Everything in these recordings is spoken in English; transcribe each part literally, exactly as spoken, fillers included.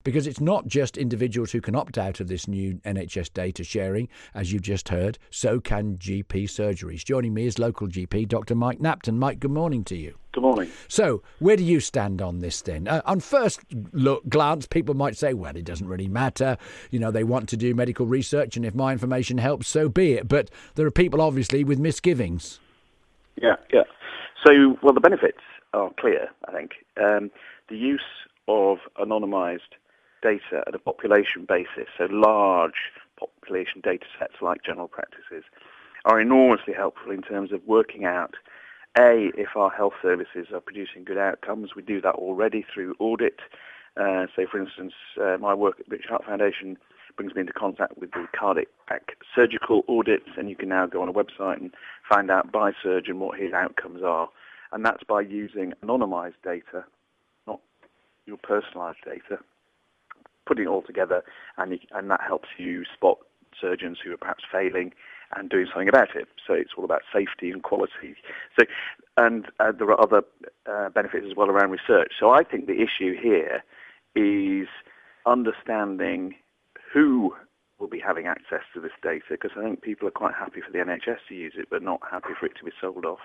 Because it's not just individuals who can opt out of this new N H S data sharing, as you've just heard, so can G P surgeries. Joining me is local G P, Doctor Mike Napton. Mike, good morning to you. Good morning. So, where do you stand on this then? Uh, on first look, glance, people might say, well, it doesn't really matter. You know, they want to do medical research, and if my information helps, so be it. But there are people, obviously, with misgivings. Yeah, yeah. So, well, the benefits are clear, I think. Um, the use of anonymised data at a population basis, so large population data sets like general practices, are enormously helpful in terms of working out, A, if our health services are producing good outcomes. We do that already through audit. Uh, so, for instance, uh, my work at British Heart Foundation brings me into contact with the cardiac surgical audits, and you can now go on a website and find out by surgeon what his outcomes are. And that's by using anonymised data, not your personalised data, putting it all together, and, you, and that helps you spot surgeons who are perhaps failing and doing something about it. So it's all about safety and quality. So, and uh, there are other uh, benefits as well around research. So I think the issue here is understanding who will be having access to this data, because I think people are quite happy for the N H S to use it, but not happy for it to be sold off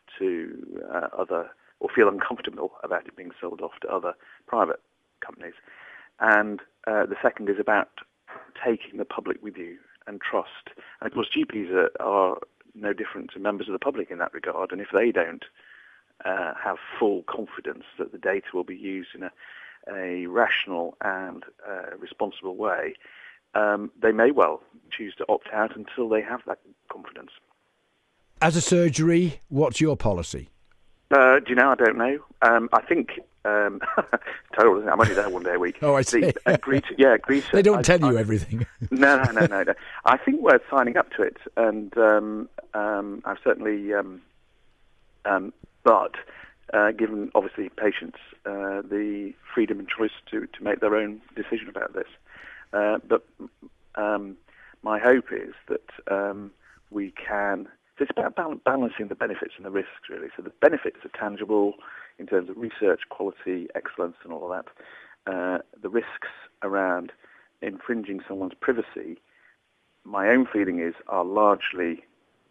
to uh, other, or feel uncomfortable about it being sold off to other private companies. And uh, the second is about taking the public with you and trust. And of course, G Ps are, are no different to members of the public in that regard. And if they don't uh, have full confidence that the data will be used in a, a rational and uh, responsible way, um, they may well choose to opt out until they have that confidence. As a surgery, what's your policy? Uh, do you know? I don't know. Um, I think um, total. Isn't it? I'm only there one day a week. Oh, I see. The, uh, Greece, yeah, Greece. They don't I, tell you I, everything. no, no, no, no, no. I think we're signing up to it, and um, um, I've certainly. Um, um, but uh, given obviously patients uh, the freedom and choice to, to make their own decision about this, uh, but um, my hope is that um, we can. It's about balancing the benefits and the risks, really. So the benefits are tangible in terms of research, quality, excellence, and all of that. Uh, the risks around infringing someone's privacy, my own feeling is, are largely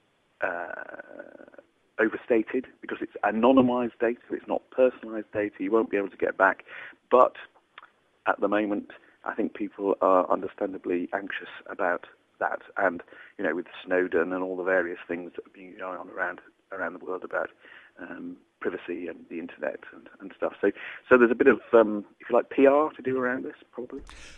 uh, overstated, because it's anonymised data, it's not personalised data, you won't be able to get back. But at the moment, I think people are understandably anxious about that, and you know, with Snowden and all the various things that have been going on around around the world about um, privacy and the internet and, and stuff. So, so there's a bit of, um, if you like, P R to do around this, probably.